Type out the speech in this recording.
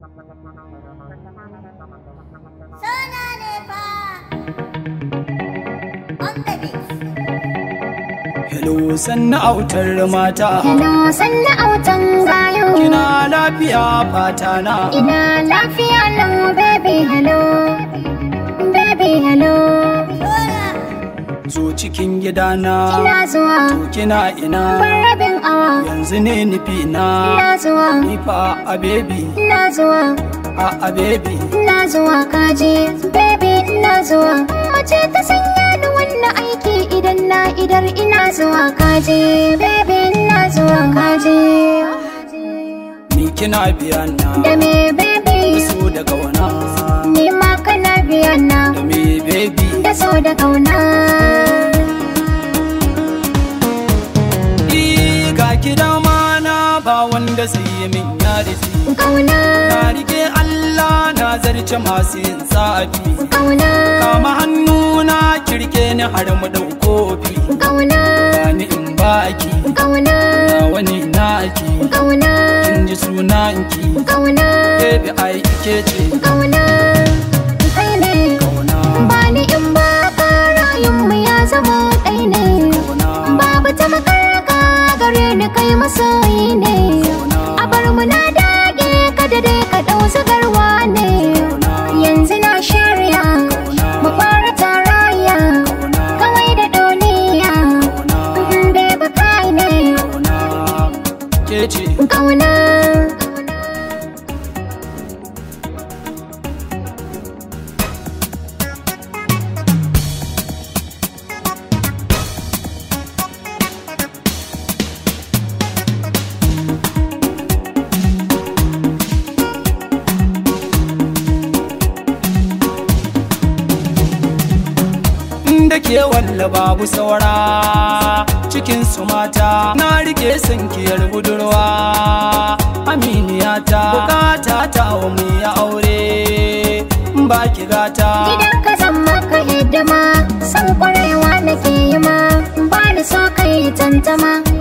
Hello, sanna autar mata. Hello, sanna autan gayo. Kina lafiya fata na. Ina lafiya lau, baby hello. Baby hello. Zo cikin gidana. Ina zuwa. To kina ina. Ban rabin awa. Yanzu ne nufi na. Ina zuwa. Ni fa a baby. Ina zuwa. A baby. Ina zuwa kaji. Baby ina zuwa. Mace ta sanya ni wannan aiki idan na idar ina zuwa kaji. Baby ina zuwa kaji. Ni kina biya na. Da me baby. So da kauna. Ni ma kana biya na. Da me baby. Da so da kauna. Ga gida mana ba wanda zai yi min yarisi. Kauna. Na rike Allah na zarce masu yin tsafi. Kauna. Kama hannuna kirke ni har mu dau kofi. Kauna. Bani in baki. Kauna. Na wani naki. Kauna. Kin ji sunanki. Kauna. Baby ai ike ce. Kauna. Kai ne. Kauna. Bani in ba ka rayunmu ya zama ɗai ne. Kauna. Babu ta makaraka gare ni kai masoyi ne. A bar mu na dage kada dai ka ɗau zagarwa ne. Yanzu na shirya mu fara tarayya kawai da duniya. Baby kai ne. Ke ce. Kauna. Da ke walla babu saura cikin su mata na rike sankiyar budurwa aminiyata bukata ta wa mu ya aure ba ki gata Gidan ka zan maka hidima san kwarewa nake yi ma ba ni so kai tantama